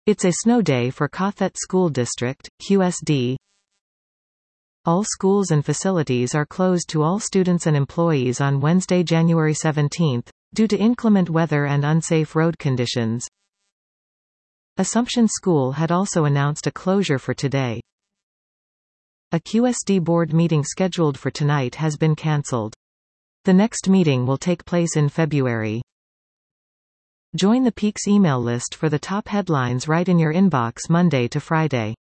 It's a snow day for Cathet School District, QSD. All schools and facilities are closed to all students and employees on Wednesday, January 17, due to inclement weather and unsafe road conditions. Assumption School had also announced a closure for today. A QSD board meeting scheduled for tonight has been cancelled. The next meeting will take place in February. Join the Peaks email list for the top headlines right in your inbox Monday to Friday.